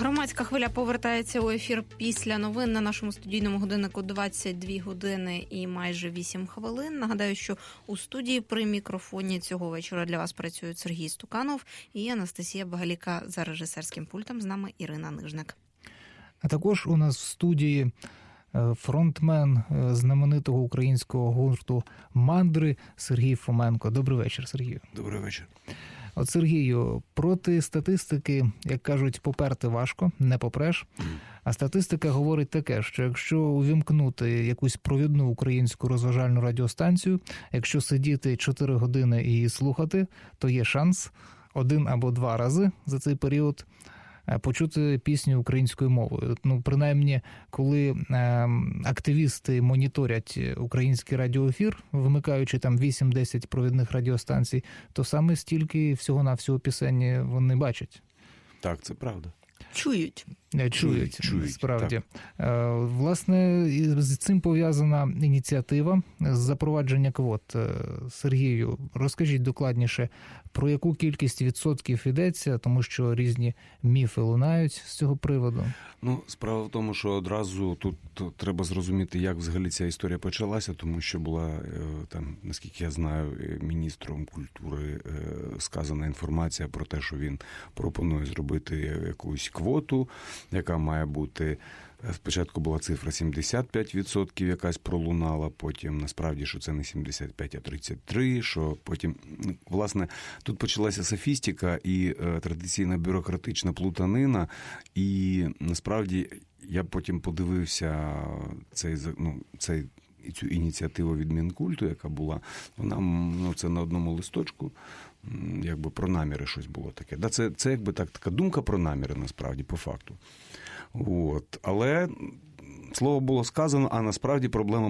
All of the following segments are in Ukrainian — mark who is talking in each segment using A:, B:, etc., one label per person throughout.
A: Громадська хвиля повертається у ефір після новин на нашому студійному годиннику 22 години і майже 8 хвилин. Нагадаю, що у студії при мікрофоні цього вечора для вас працюють Сергій Стуканов і Анастасія Багаліка за режисерським пультом. З нами Ірина Нижник.
B: А також у нас в студії фронтмен знаменитого українського гурту «Мандри» Сергій Фоменко. Добрий вечір, Сергію.
C: Добрий вечір.
B: От, Сергію, проти статистики, як кажуть, поперти важко, не попреш. А статистика говорить таке, що якщо увімкнути якусь провідну українську розважальну радіостанцію, якщо сидіти 4 години і її слухати, то є шанс 1 або 2 рази за цей період почути пісню українською мовою. Ну, принаймні, коли активісти моніторять український радіоефір, вимикаючи там 8-10 провідних радіостанцій, то саме стільки всього-навсього пісень вони бачать.
C: Так, це правда.
A: Чують,
B: справді. Так. Власне, з цим пов'язана ініціатива з запровадження квот. Сергію, розкажіть докладніше, про яку кількість відсотків йдеться, тому що різні міфи лунають з цього приводу.
C: Ну, справа в тому, що одразу тут треба зрозуміти, як взагалі ця історія почалася, тому що була, там, наскільки я знаю, міністром культури сказана інформація про те, що він пропонує зробити якусь квоту, яка має бути, спочатку була цифра 75%, якась пролунала, потім насправді, що це не 75, а 33, що потім, власне, тут почалася софістика і традиційна бюрократична плутанина, і насправді я потім подивився цю ініціативу від Мінкульту, яка була, вона, це на одному листочку, якби про наміри щось було таке. Да, це якби така думка про наміри, насправді, по факту. От. Але слово було сказано, а насправді проблема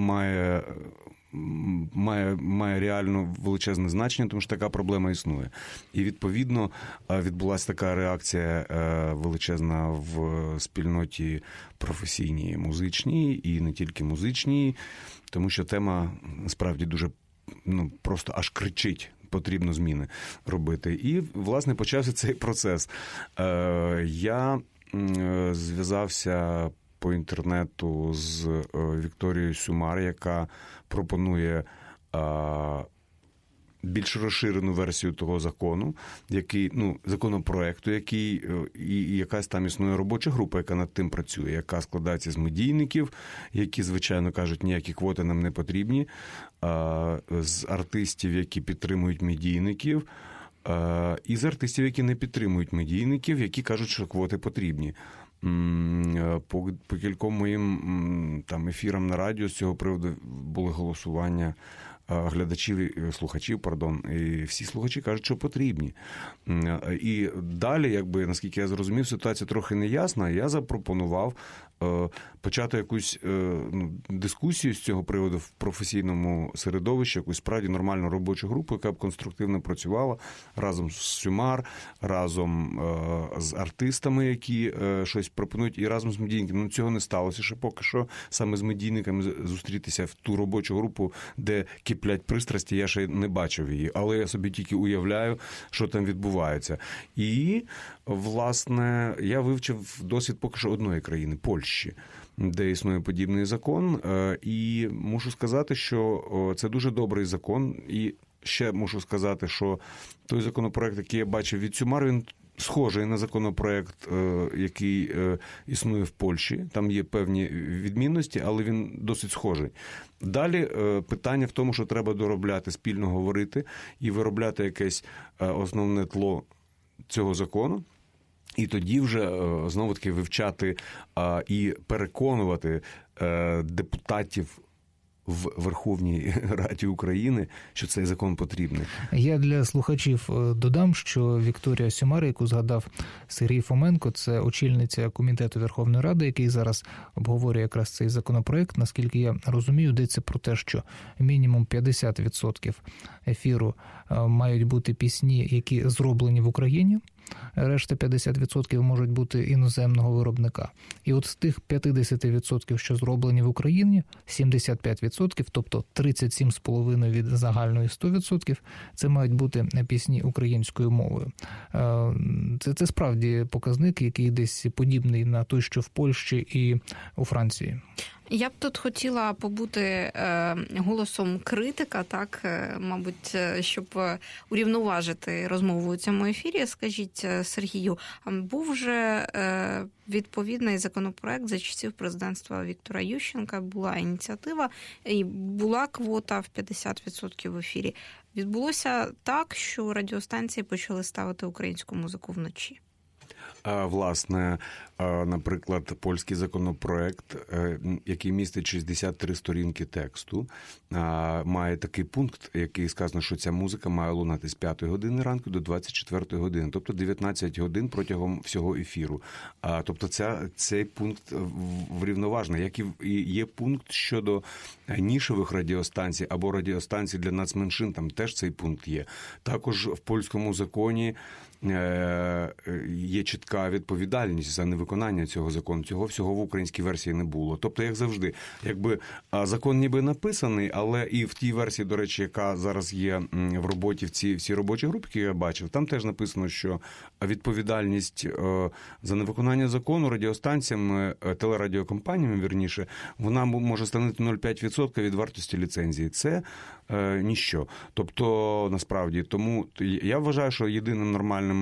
C: має реально величезне значення, тому що така проблема існує. І, відповідно, відбулася така реакція величезна в спільноті професійній, музичній, і не тільки музичній, тому що тема, насправді, дуже, просто аж кричить. Потрібно зміни робити. І, власне, почався цей процес. Я зв'язався по інтернету з Вікторією Сюмар, яка пропонує більш розширену версію того закону, законопроекту, і якась там існує робоча група, яка над тим працює, яка складається з медійників, які, звичайно, кажуть, ніякі квоти нам не потрібні, з артистів, які підтримують медійників, і з артистів, які не підтримують медійників, які кажуть, що квоти потрібні. По кільком моїм ефірам на радіо з цього приводу були голосування слухачів, і всі слухачі кажуть, що потрібні. І далі, наскільки я зрозумів, ситуація трохи неясна, я запропонував почати якусь дискусію з цього приводу в професійному середовищі, якусь справді нормальну робочу групу, яка б конструктивно працювала разом з Сюмар, разом з артистами, які щось пропонують, і разом з медійниками. Цього не сталося ще поки що. Саме з медійниками зустрітися в ту робочу групу, де киплять пристрасті, я ще не бачив її, але я собі тільки уявляю, що там відбувається. І, власне, я вивчив досвід поки що одної країни – Польщі, де існує подібний закон, і мушу сказати, що це дуже добрий закон, і ще мушу сказати, що той законопроект, який я бачив від Сюмар, він схожий на законопроект, який існує в Польщі. Там є певні відмінності, але він досить схожий. Далі питання в тому, що треба доробляти, спільно говорити і виробляти якесь основне тло цього закону. І тоді вже, знову-таки, вивчати і переконувати депутатів в Верховній Раді України, що цей закон потрібний.
B: Я для слухачів додам, що Вікторія Сюмар, яку згадав Сергій Фоменко, це очільниця Комітету Верховної Ради, який зараз обговорює якраз цей законопроект. Наскільки я розумію, йдеться про те, що мінімум 50% ефіру мають бути пісні, які зроблені в Україні. решта 50% можуть бути іноземного виробника. І от з тих 50%, що зроблені в Україні, 75%, тобто 37,5% від загальної 100%, це мають бути пісні українською мовою. Це справді показник, який десь подібний на той, що в Польщі і у Франції.
A: Я б тут хотіла побути голосом критика, так, мабуть, щоб урівноважити розмову у цьому ефірі. Скажіть, Сергію, був вже відповідний законопроект за часів президентства Віктора Ющенка, була ініціатива і була квота в 50% в ефірі. Відбулося так, що радіостанції почали ставити українську музику вночі?
C: Власне, наприклад, польський законопроект, який містить 63 сторінки тексту, має такий пункт, який сказано, що ця музика має лунати з 5 години ранку до 24 години, тобто 19 годин протягом всього ефіру. Тобто цей пункт врівноважений, як і є пункт щодо нішевих радіостанцій або радіостанцій для нацменшин, там теж цей пункт є. Також в польському законі є чітка відповідальність за невиконання цього закону. Цього всього в українській версії не було. Тобто, як завжди, якби закон ніби написаний, але і в тій версії, до речі, яка зараз є в роботі, в цій робочій групі, які я бачив, там теж написано, що відповідальність за невиконання закону радіостанціями, телерадіокомпаніями, вірніше, вона може становити 0,5% від вартості ліцензії. Це ніщо. Тобто, насправді, тому я вважаю, що єдиним нормальним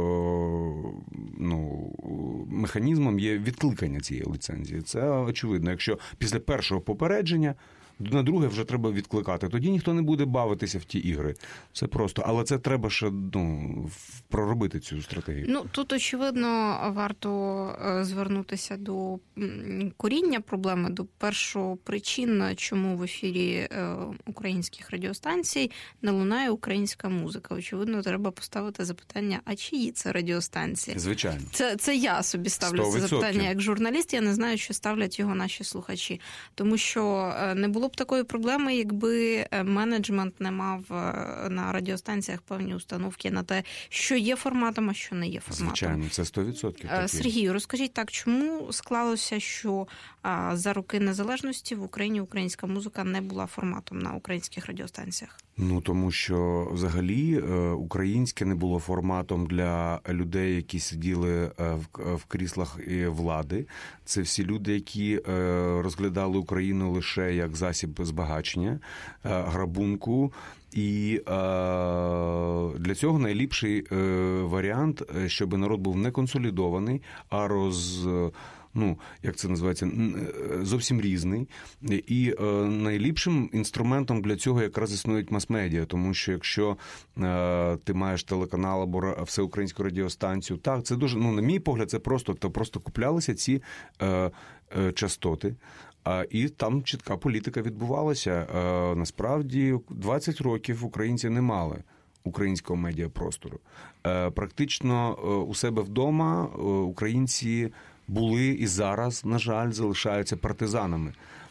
C: механізмом є відкликання цієї ліцензії. Це очевидно. Якщо після першого попередження на друге вже треба відкликати, тоді ніхто не буде бавитися в ті ігри. Це просто. Але це треба ще проробити цю стратегію.
A: Тут, очевидно, варто звернутися до коріння проблеми, до першопричин, чому в ефірі українських радіостанцій не лунає українська музика. Очевидно, треба поставити запитання, а чиї це радіостанції?
C: Звичайно.
A: Це я собі ставлю 100%. Це запитання як журналіст. Я не знаю, що ставлять його наші слухачі. Тому що не було б такої проблеми, якби менеджмент не мав на радіостанціях певні установки на те, що є форматом, а що не є форматом.
C: Звичайно, це 100%.
A: Сергію, розкажіть так, чому склалося, що за роки незалежності в Україні українська музика не була форматом на українських радіостанціях?
C: Тому що взагалі українське не було форматом для людей, які сиділи в кріслах влади. Це всі люди, які розглядали Україну лише як засіб збагачення, грабунку. І для цього найліпший варіант, щоб народ був не консолідований, а як це називається, зовсім різний. І найліпшим інструментом для цього якраз існують мас-медіа, тому що якщо ти маєш телеканал або всеукраїнську радіостанцію, так, це дуже, на мій погляд, це просто куплялися ці частоти. І там чітка політика відбувалася. Насправді, 20 років українці не мали українського медіапростору. Практично у себе вдома українці були і зараз, на жаль, залишаються партизанами.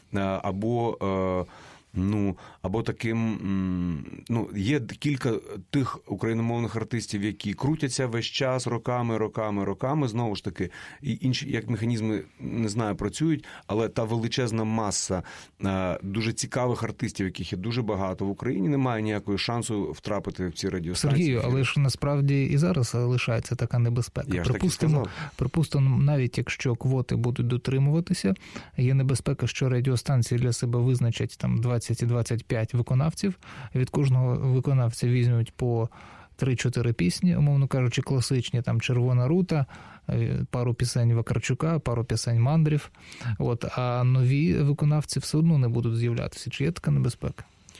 C: Або таким, є кілька тих україномовних артистів, які крутяться весь час, роками, знову ж таки, і інші, як механізми, не знаю, працюють, але та величезна маса дуже цікавих артистів, яких є дуже багато в Україні, немає ніякого шансу втрапити в ці радіостанції.
B: Сергію, але ж насправді і зараз залишається така небезпека. Припустимо, навіть якщо квоти будуть дотримуватися, є небезпека, що радіостанції для себе визначать там 20 і 25 виконавців. Від кожного виконавця візьмуть по 3-4 пісні, умовно кажучи, класичні, там «Червона рута», пару пісень Вакарчука, пару пісень Мандрів. А нові виконавці все одно не будуть з'являтися. Чи є така небезпека?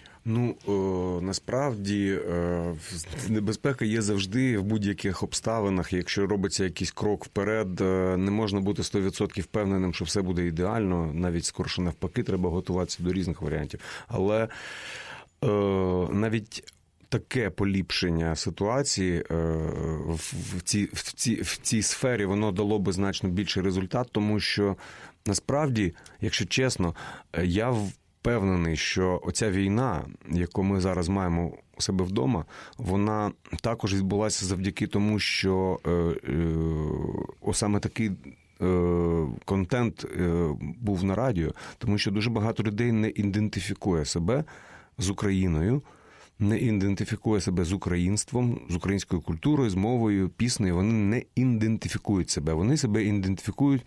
C: Насправді небезпека є завжди в будь-яких обставинах. Якщо робиться якийсь крок вперед, не можна бути 100% впевненим, що все буде ідеально. Навіть скорше навпаки, треба готуватися до різних варіантів. Але навіть таке поліпшення ситуації в цій сфері, воно дало би значно більший результат, тому що насправді, якщо чесно, я впевнений, що оця війна, яку ми зараз маємо у себе вдома, вона також відбулася завдяки тому, що саме такий контент був на радіо, тому що дуже багато людей не ідентифікує себе з Україною, не ідентифікує себе з українством, з українською культурою, з мовою, піснею. Вони не ідентифікують себе. Вони себе ідентифікують.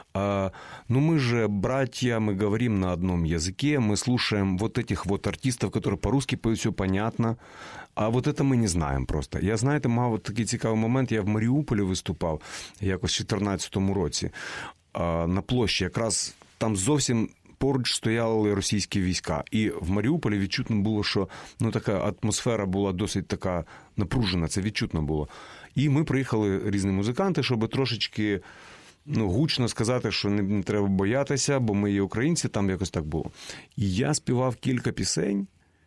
C: Мы же братья, мы говорим на одном языке, мы слушаем вот этих вот артистов, которые по-русски поют, все понятно. А вот это ми не знаємо просто. Я, знаєте, мав такий цікавий момент. Я в Маріуполі виступав якось в 2014 році на площі. Якраз там зовсім поруч стояли російські війська. І в Маріуполі відчутно було, що така атмосфера була досить така напружена, це відчутно було. І ми приїхали, різні музиканти, щоб трошечки гучно сказати, що не треба боятися, бо ми є українці, там якось так було. І я співав кілька пісень,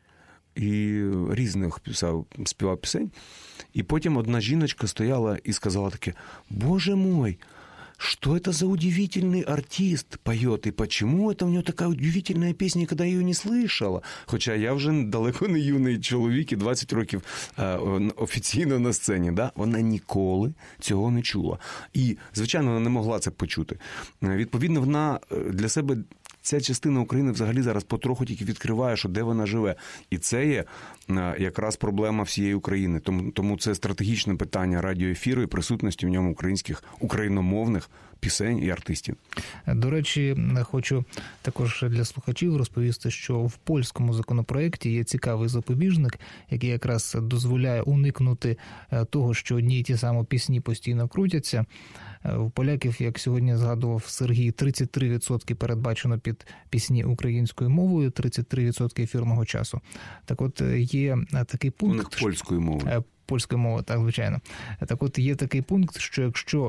C: і різних співав пісень. І потім одна жіночка стояла і сказала таке: «Боже мой, что это за удивительный артист поет, и почему это у него такая удивительная песня, когда я ее не слышала?» Хоча я вже далеко не юний чоловік і 20 років офіційно на сцені. Да? Вона ніколи цього не чула. І, звичайно, вона не могла це почути. Відповідно, вона для себе, ця частина України взагалі зараз потроху тільки відкриває, що де вона живе. І це є якраз проблема всієї України. Тому це стратегічне питання радіоефіру і присутності в ньому українських, україномовних пісень і артистів.
B: До речі, хочу також для слухачів розповісти, що в польському законопроекті є цікавий запобіжник, який якраз дозволяє уникнути того, що одні й ті самі пісні постійно крутяться. У поляків, як сьогодні згадував Сергій, 33% передбачено під пісні українською мовою, 33% ефірного часу. Так от є такий пункт...
C: У них польською мовою.
B: Польською мовою, так, звичайно. Так от є такий пункт, що якщо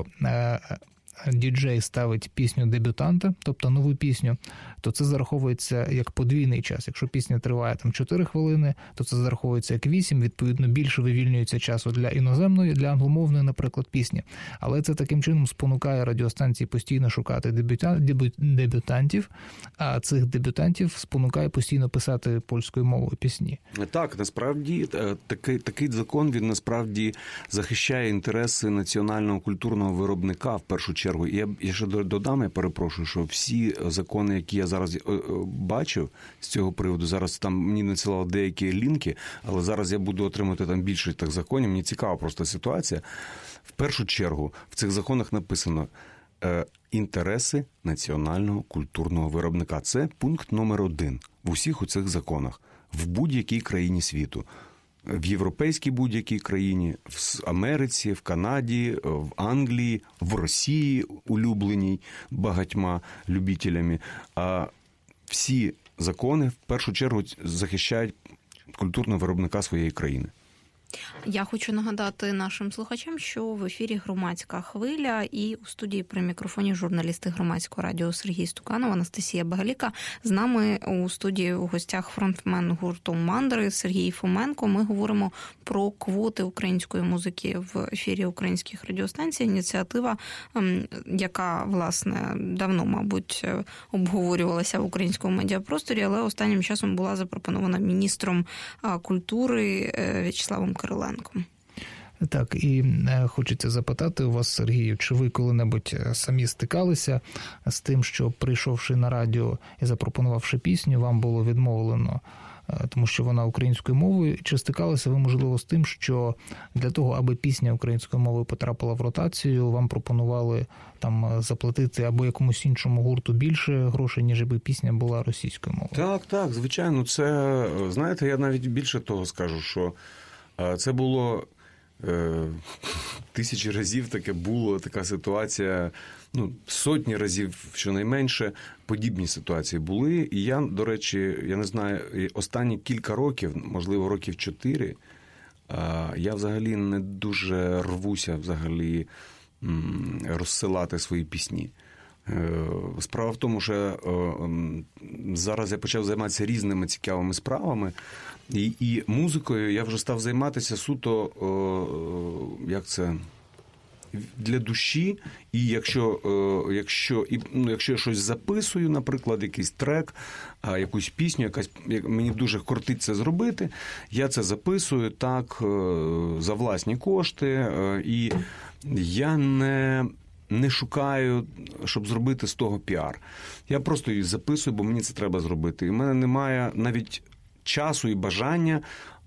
B: діджей ставить пісню дебютанта, тобто нову пісню, то це зараховується як подвійний час. Якщо пісня триває 4 хвилини, то це зараховується як 8, відповідно більше вивільнюється часу для іноземної, для англомовної, наприклад, пісні. Але це таким чином спонукає радіостанції постійно шукати дебютантів, а цих дебютантів спонукає постійно писати польською мовою пісні. Так,
C: насправді такий закон, він насправді захищає інтереси національного культурного виробника в першу чергу. Я ще додам, я перепрошую, що всі закони, які я зараз бачив з цього приводу, зараз там мені надсилали деякі лінки, але зараз я буду отримати там більше так законів. Мені цікава просто ситуація. В першу чергу в цих законах написано інтереси національного культурного виробника. Це пункт номер 1 в усіх у цих законах в будь-якій країні світу. В європейській будь-якій країні, в Америці, в Канаді, в Англії, в Росії, улюбленій багатьма любителями. А всі закони в першу чергу захищають культурного виробника своєї країни.
A: Я хочу нагадати нашим слухачам, що в ефірі «Громадська хвиля» і у студії при мікрофоні журналісти Громадського радіо Сергій Стуканов, Анастасія Багаліка. З нами у студії у гостях фронтмен гурту «Мандри» Сергій Фоменко. Ми говоримо про квоти української музики в ефірі українських радіостанцій. Ініціатива, яка, власне, давно, мабуть, обговорювалася в українському медіапросторі, але останнім часом була запропонована міністром культури В'ячеславом Кириленком.
B: Так, і хочеться запитати у вас, Сергію, чи ви коли-небудь самі стикалися з тим, що, прийшовши на радіо і запропонувавши пісню, вам було відмовлено, тому що вона українською мовою? Чи стикалися ви, можливо, з тим, що для того, аби пісня українською мовою потрапила в ротацію, вам пропонували там заплатити або якомусь іншому гурту більше грошей, ніж аби пісня була російською мовою?
C: Так, звичайно. Це, знаєте, я навіть більше того скажу, що це було тисячі разів така ситуація, сотні разів, щонайменше, подібні ситуації були. І я, до речі, я не знаю, останні кілька років, можливо, років 4, я взагалі не дуже рвуся взагалі розсилати свої пісні. Справа в тому, що зараз я почав займатися різними цікавими справами, і музикою я вже став займатися суто, для душі, і якщо я щось записую, наприклад, якийсь трек, якусь пісню, мені дуже кортить це зробити, я це записую так за власні кошти, і я не шукаю, щоб зробити з того піар. Я просто її записую, бо мені це треба зробити. І в мене немає навіть часу і бажання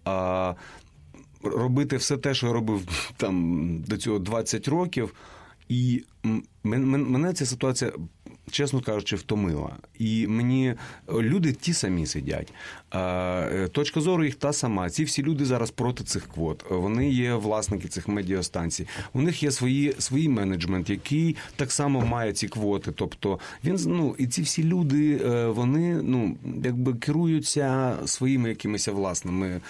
C: робити все те, що я робив там до цього 20 років. І мене ця ситуація, чесно кажучи, втомила. І мені люди ті самі сидять. Точка зору їх та сама. Ці всі люди зараз проти цих квот. Вони є власники цих медіастанцій. У них є свій менеджмент, який так само має ці квоти. Тобто і ці всі люди, вони якби керуються своїми якимись власними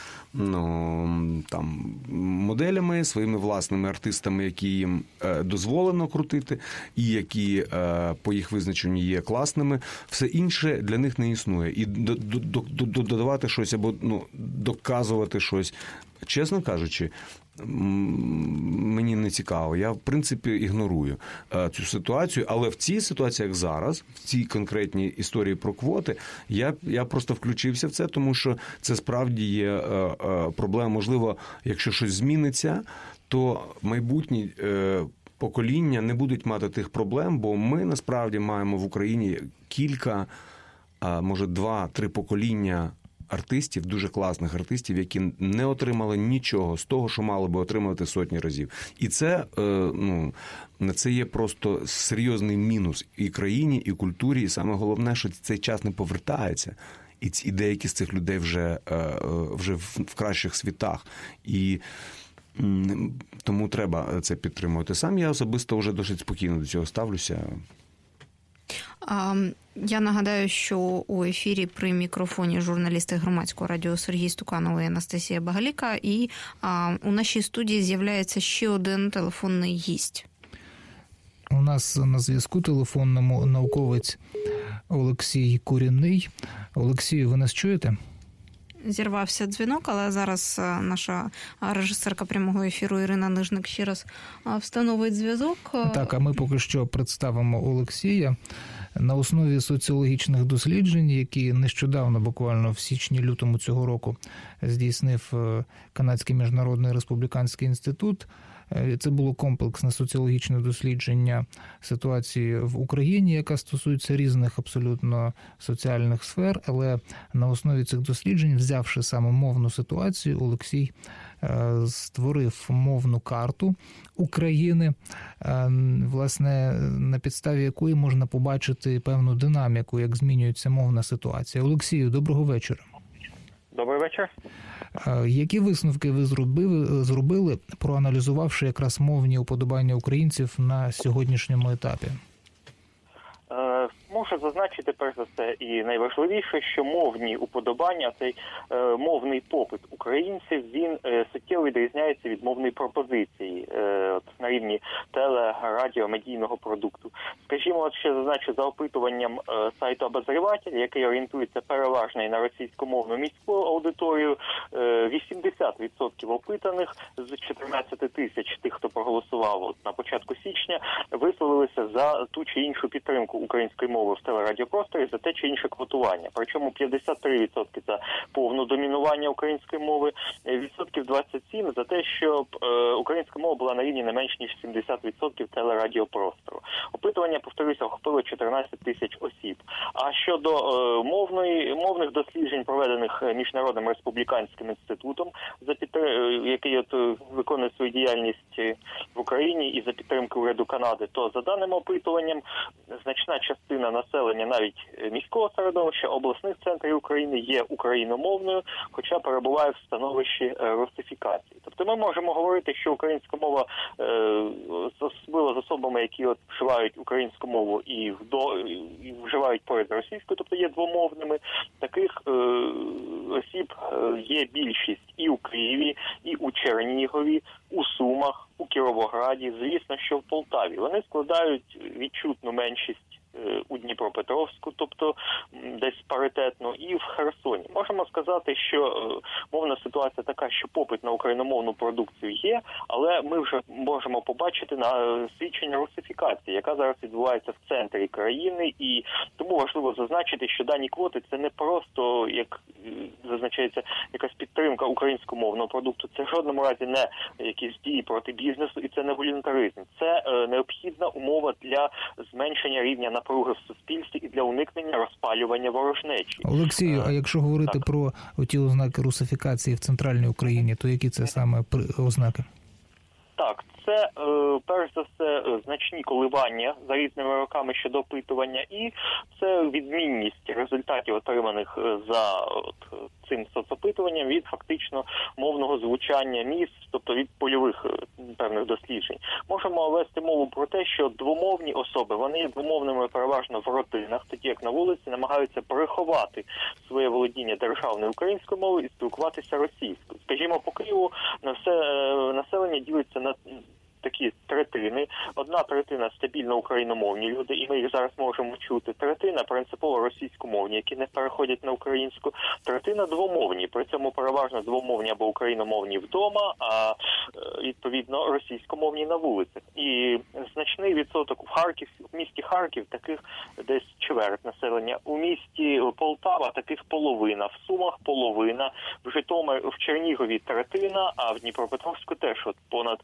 C: моделями, своїми власними артистами, які їм дозволено крутити, і які по їх визначенню є класними. Все інше для них не існує. І додавати щось або доказувати щось, чесно кажучи, мені не цікаво. Я, в принципі, ігнорую цю ситуацію, але в цій ситуації, як зараз, в цій конкретній історії про квоти, я просто включився в це, тому що це справді є проблема. Можливо, якщо щось зміниться, то майбутні покоління не будуть мати тих проблем, бо ми, насправді, маємо в Україні кілька, може 2-3 покоління артистів, дуже класних артистів, які не отримали нічого з того, що мали би отримувати сотні разів. І це є просто серйозний мінус і країні, і культурі, і саме головне, що цей час не повертається. І деякі з цих людей вже в кращих світах. І тому треба це підтримувати. Сам я особисто вже досить спокійно до цього ставлюся.
A: Я нагадаю, що у ефірі при мікрофоні журналісти Громадського радіо Сергій Стуканов і Анастасія Багаліка. І у нашій студії з'являється ще один телефонний гість.
B: У нас на зв'язку телефонному науковець Олексій Курінний. Олексію, ви нас чуєте?
A: Зірвався дзвінок, але зараз наша режисерка прямого ефіру Ірина Нижник ще раз встановить зв'язок.
B: Так, а ми поки що представимо Олексія. На основі соціологічних досліджень, які нещодавно, буквально в січні-лютому цього року, здійснив Канадський міжнародний республіканський інститут. Це було комплексне соціологічне дослідження ситуації в Україні, яка стосується різних абсолютно соціальних сфер, але на основі цих досліджень, взявши саме мовну ситуацію, Олексій створив мовну карту України, власне, на підставі якої можна побачити певну динаміку, як змінюється мовна ситуація. Олексію, доброго вечора.
D: Добрий вечір.
B: Які висновки ви зробили, проаналізувавши якраз мовні уподобання українців на сьогоднішньому етапі?
D: Можу зазначити, перш за все, і найважливіше, що мовні уподобання, цей мовний попит українців, він суттєво відрізняється від мовної пропозиції на рівні теле-радіо медійного продукту. Скажімо, ще зазначу, за опитуванням сайту «Обозріватель», який орієнтується переважно і на російськомовну міську аудиторію, 80% опитаних з 14 тисяч тих, хто проголосував на початку січня, висловилися за ту чи іншу підтримку української мови в телерадіопросторі, за те чи інше квотування. Причому 53% за повне домінування української мови, відсотків 27% за те, щоб українська мова була на рівні не менш ніж 70% телерадіопростору. Опитування, повторюся, охопило 14 тисяч осіб. А щодо мовних досліджень, проведених Міжнародним республіканським інститутом, який виконує свою діяльність в Україні і за підтримки уряду Канади, то за даним опитуванням значна частина населення навіть міського середовища, обласних центрів України є україномовною, хоча перебуває в становищі русифікації. Тобто ми можемо говорити, що українська мова, особливо з особами, які вживають українську мову і вживають поряд російською, тобто є двомовними, таких осіб є більшість і у Києві, і у Чернігові, у Сумах, у Кіровограді, звісно, що в Полтаві. Вони складають відчутну меншість у Дніпропетровську, тобто десь паритетно, і в Херсоні. Можемо сказати, що мовна ситуація така, що попит на україномовну продукцію є, але ми вже можемо побачити на свідчення русифікації, яка зараз відбувається в центрі країни, і тому важливо зазначити, що дані квоти – це не просто, як зазначається, якась підтримка українськомовного продукту, це в жодному разі не якісь дії проти бізнесу, і це не волюнтаризм. Це необхідна умова для зменшення рівня напруги в суспільстві і для уникнення розпалювання ворожнечі.
B: Олексію, а якщо говорити про ті ознаки русифікації в центральній Україні, то які це саме ознаки?
D: Так, це, перш за все, значні коливання за різними роками щодо опитування, і це відмінність результатів, отриманих за цим соцопитуванням, від фактично мовного звучання міст, тобто від польових певних досліджень. Можемо вести мову про те, що двомовні особи, вони є двомовними переважно в родинах, тоді як на вулиці намагаються приховати своє володіння державною українською мовою і спілкуватися російською. Скажімо, по Києву населення ділиться на такі третини. Одна третина стабільно україномовні люди, і ми їх зараз можемо чути. Третина принципово російськомовні, які не переходять на українську. Третина двомовні, при цьому переважно двомовні або україномовні вдома, а відповідно російськомовні на вулицях. І значний відсоток в місті Харків таких десь чверть населення. У місті Полтава таких половина, в Сумах половина, в Чернігові третина, а в Дніпропетровську теж понад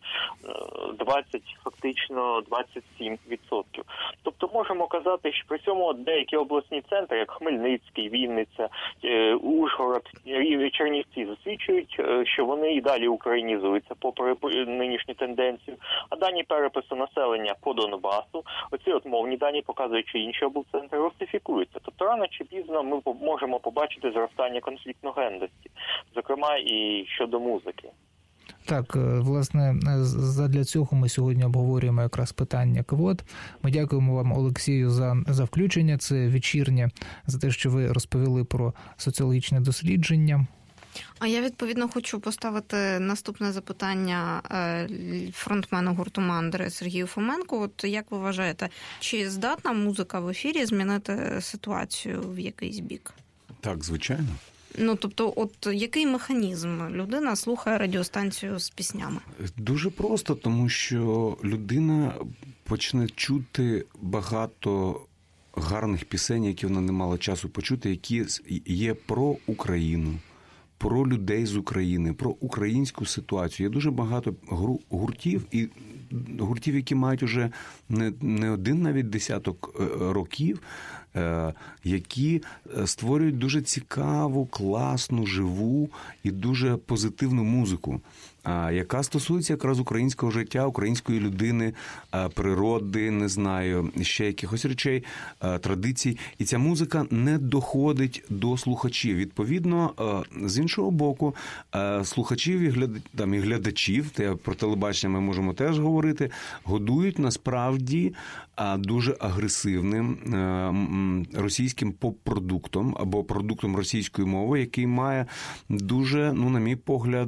D: 27%. Тобто можемо казати, що при цьому деякі обласні центри, як Хмельницький, Вінниця, Ужгород, Чернівці, засвідчують, що вони і далі українізуються попри нинішню тенденцію. А дані перепису населення по Донбасу, оці мовні дані показують, що інші облцентри русифікуються. Тобто рано чи пізно ми можемо побачити зростання конфліктногенності, зокрема і щодо музики.
B: Так, власне, задля цього ми сьогодні обговорюємо якраз питання квот. Ми дякуємо вам, Олексію, за включення. Це вечірнє, за те, що ви розповіли про соціологічне дослідження.
A: А я, відповідно, хочу поставити наступне запитання фронтмену гурту «Мандри» Сергію Фоменку. От як ви вважаєте, чи здатна музика в ефірі змінити ситуацію в якийсь бік?
C: Так, звичайно.
A: Тобто, який механізм? Людина слухає радіостанцію з піснями.
C: Дуже просто, тому що людина почне чути багато гарних пісень, які вона не мала часу почути, які є про Україну, про людей з України, про українську ситуацію. Є дуже багато гуртів, і гуртів, які мають уже не один навіть десяток років, які створюють дуже цікаву, класну, живу і дуже позитивну музику, яка стосується якраз українського життя, української людини, природи, не знаю, ще якихось речей, традицій. І ця музика не доходить до слухачів. Відповідно, з іншого боку, слухачів і глядачів, про телебачення ми можемо теж говорити, годують насправді дуже агресивним російським поп-продуктом або продуктом російської мови, який має дуже, на мій погляд,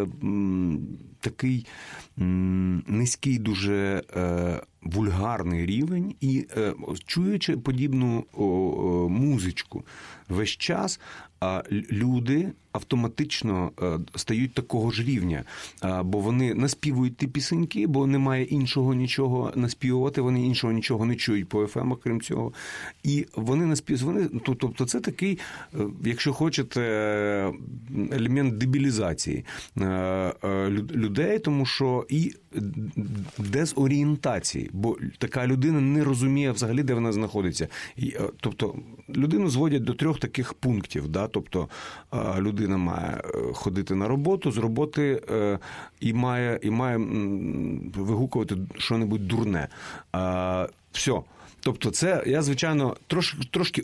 C: такий низький, дуже вульгарний рівень, і чуючи подібну музичку весь час, люди автоматично стають такого ж рівня, бо вони наспівують ті пісеньки, бо немає іншого нічого наспівувати, вони іншого нічого не чують по FM, крім цього. І вони наспівують, тобто це такий, якщо хочете, елемент дебілізації людей, тому що і дезорієнтації, бо така людина не розуміє взагалі, де вона знаходиться. Тобто людину зводять до 3 таких пунктів, да? Тобто людина має ходити на роботу, з роботи і має вигукувати що-небудь дурне. Все. Тобто це, я, звичайно, трошки,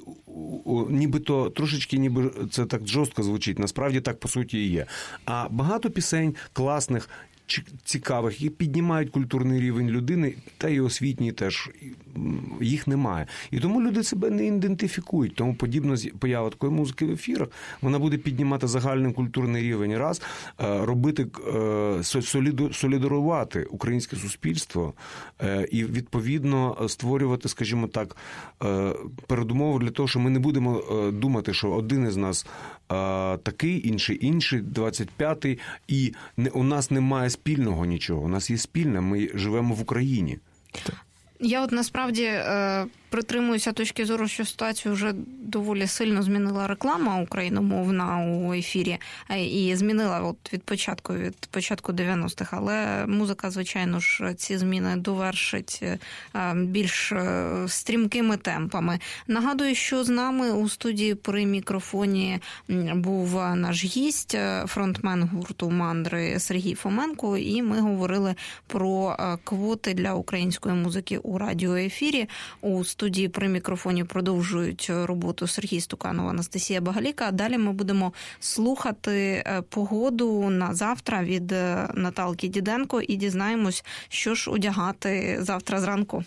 C: ніби це так жорстко звучить, насправді так, по суті, і є. А багато пісень класних, цікавих, які піднімають культурний рівень людини, та й освітній теж, їх немає. І тому люди себе не ідентифікують. Тому подібна поява такої музики в ефірах, вона буде піднімати загальний культурний рівень, раз, робити, солідарувати українське суспільство і, відповідно, створювати, скажімо так, передумови для того, що ми не будемо думати, що один із нас такий, інший, 25-й, і у нас немає спільного нічого. У нас є спільне, ми живемо в Україні.
A: Я от насправді притримуюся точки зору, що ситуацію вже доволі сильно змінила реклама україномовна у ефірі і змінила від початку 90-х. Але музика, звичайно ж, ці зміни довершить більш стрімкими темпами. Нагадую, що з нами у студії при мікрофоні був наш гість, фронтмен гурту «Мандри» Сергій Фоменко, і ми говорили про квоти для української музики у радіоефірі. У студії при мікрофоні продовжують роботу Сергій Стуканов, Анастасія Багаліка. Далі ми будемо слухати погоду на завтра від Наталки Діденко і дізнаємось, що ж одягати завтра зранку.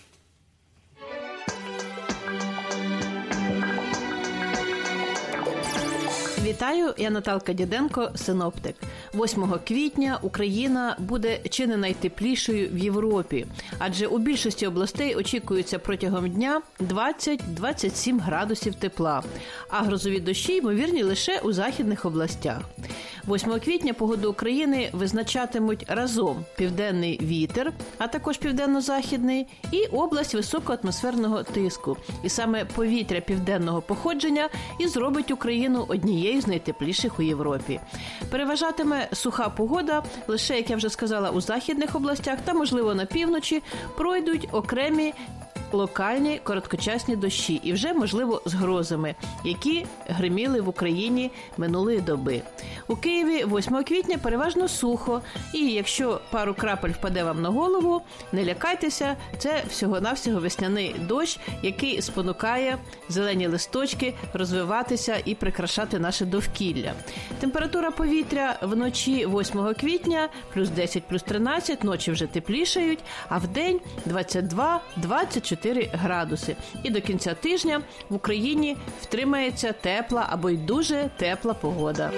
E: Вітаю, я Наталка Діденко, синоптик. 8 квітня Україна буде чи не найтеплішою в Європі, адже у більшості областей очікується протягом дня 20-27 градусів тепла, а грозові дощі ймовірні лише у західних областях. 8 квітня погоду України визначатимуть разом південний вітер, а також південно-західний, і область високого атмосферного тиску. І саме повітря південного походження і зробить Україну однією з найтепліших у Європі. Переважатиме суха погода, лише, як я вже сказала, у західних областях та, можливо, на півночі пройдуть окремі локальні короткочасні дощі і вже, можливо, з грозами, які гриміли в Україні минулої доби. У Києві 8 квітня переважно сухо, і якщо пару крапель впаде вам на голову, не лякайтеся, це всього-навсього весняний дощ, який спонукає зелені листочки розвиватися і прикрашати наше довкілля. Температура повітря вночі 8 квітня плюс 10, плюс 13, ночі вже теплішають, а вдень 22-24 градуси. І до кінця тижня в Україні втримається тепла або й дуже тепла погода.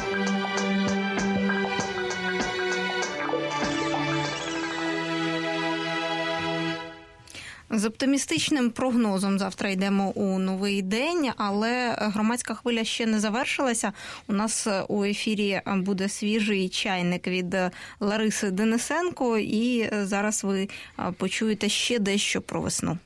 A: З оптимістичним прогнозом завтра йдемо у новий день, але громадська хвиля ще не завершилася. У нас у ефірі буде свіжий чайник від Лариси Денисенко, і зараз ви почуєте ще дещо про весну.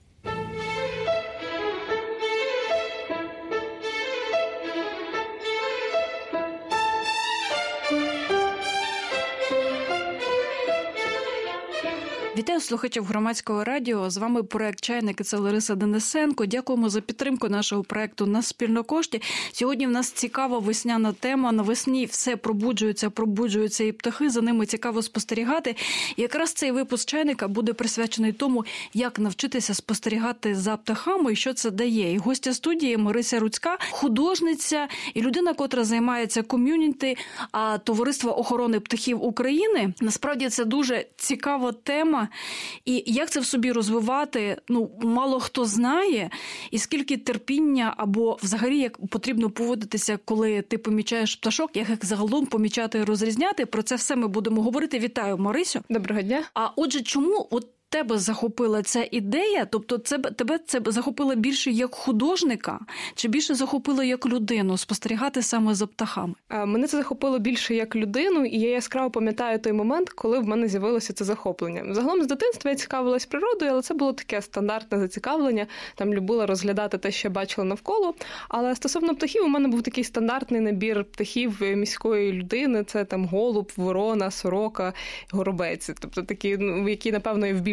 F: Вітаю слухачів Громадського радіо. З вами проект «Чайник» і це Лариса Денисенко. Дякуємо за підтримку нашого проекту «На спільнокошті». Сьогодні в нас цікава весняна тема. Навесні все пробуджуються і птахи, за ними цікаво спостерігати. І якраз цей випуск «Чайника» буде присвячений тому, як навчитися спостерігати за птахами і що це дає. І гостя студії Марися Руцька, художниця і людина, котра займається ком'юніті Товариства охорони птахів України. Насправді це дуже цікава тема. І як це в собі розвивати, мало хто знає, і скільки терпіння або взагалі як потрібно поводитися, коли ти помічаєш пташок, як їх загалом помічати і розрізняти. Про це все ми будемо говорити. Вітаю, Марисю.
G: Доброго дня.
F: А отже, чому тебе захопила ця ідея? Тобто тебе це захопило більше як художника, чи більше захопило як людину спостерігати саме за птахами?
G: Мене це захопило більше як людину, і я яскраво пам'ятаю той момент, коли в мене з'явилося це захоплення. Загалом з дитинства я цікавилась природою, але це було таке стандартне зацікавлення. Там любила розглядати те, що я бачила навколо. Але стосовно птахів, у мене був такий стандартний набір птахів міської людини. Це там голуб, ворона, сорока, горобець. Тобто такі, які, напевно, і в більшості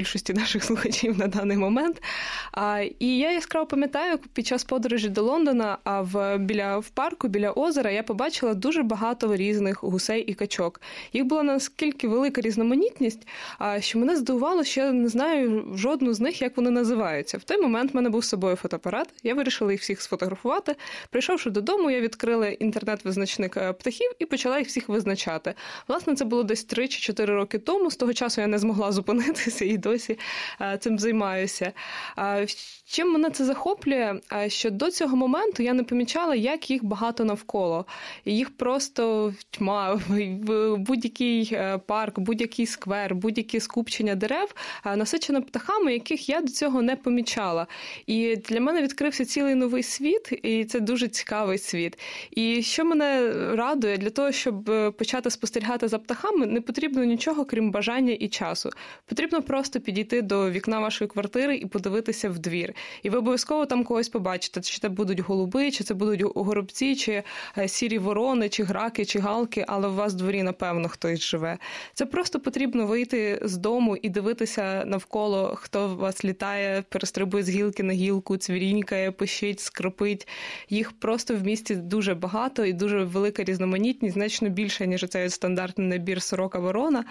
G: більшості наших слухачів на даний момент. І я яскраво пам'ятаю, під час подорожі до Лондона в парку, біля озера, я побачила дуже багато різних гусей і качок. Їх була наскільки велика різноманітність, що мене здивувало, що я не знаю жодну з них, як вони називаються. В той момент в мене був з собою фотоапарат, я вирішила їх всіх сфотографувати. Прийшовши додому, я відкрила інтернет-визначник птахів і почала їх всіх визначати. Власне, це було десь 3 чи 4 роки тому. З того часу я не змогла зупинитися і досі цим займаюся. Чим мене це захоплює, що до цього моменту я не помічала, як їх багато навколо. Їх просто тьма. Будь-який парк, будь-який сквер, будь-яке скупчення дерев насичено птахами, яких я до цього не помічала. І для мене відкрився цілий новий світ, і це дуже цікавий світ. І що мене радує, для того, щоб почати спостерігати за птахами, не потрібно нічого, крім бажання і часу. Потрібно просто підійти до вікна вашої квартири і подивитися в двір. І ви обов'язково там когось побачите. Чи це будуть голуби, чи це будуть горобці, чи сірі ворони, чи граки, чи галки, але у вас в дворі, напевно, хтось живе. Це просто потрібно вийти з дому і дивитися навколо, хто у вас літає, перестрибує з гілки на гілку, цвірінькає, пищить, скропить. Їх просто в місті дуже багато і дуже велика різноманітність, значно більше, ніж цей стандартний набір сорока-ворона.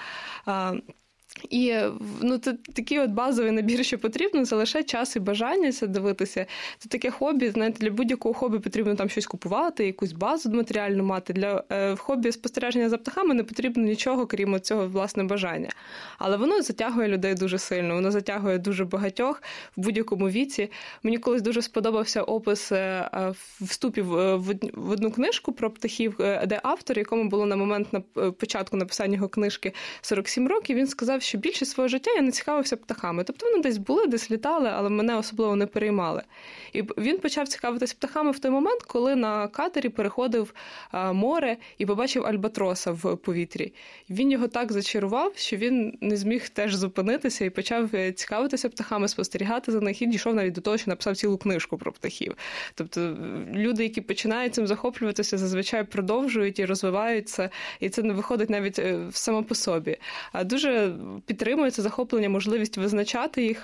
G: І це такий от базовий набір, що потрібно, це лише час і бажання це дивитися. Це таке хобі, знаєте, для будь-якого хобі потрібно там щось купувати, якусь базу матеріальну мати. Для хобі спостереження за птахами не потрібно нічого, крім цього власне бажання. Але воно затягує людей дуже сильно, воно затягує дуже багатьох в будь-якому віці. Мені колись дуже сподобався опис вступів в одну книжку про птахів, де автор, якому було на момент початку написання його книжки 47 років, він сказав, що більше свого життя я не цікавився птахами. Тобто вони десь були, десь літали, але мене особливо не переймали. І він почав цікавитись птахами в той момент, коли на катері переходив море і побачив альбатроса в повітрі. Він його так зачарував, що він не зміг теж зупинитися і почав цікавитися птахами, спостерігати за них і дійшов навіть до того, що написав цілу книжку про птахів. Тобто люди, які починають цим захоплюватися, зазвичай продовжують і розвиваються, і це не виходить навіть само по собі. Дуже підтримується захоплення, можливість визначати їх.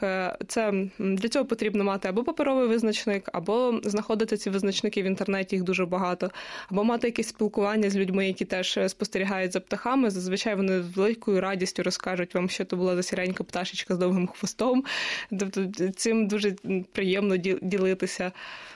G: Для цього потрібно мати або паперовий визначник, або знаходити ці визначники в інтернеті, їх дуже багато, або мати якесь спілкування з людьми, які теж спостерігають за птахами. Зазвичай вони з великою радістю розкажуть вам, що то була за сіренька пташечка з довгим хвостом. Тобто цим дуже приємно ділитися.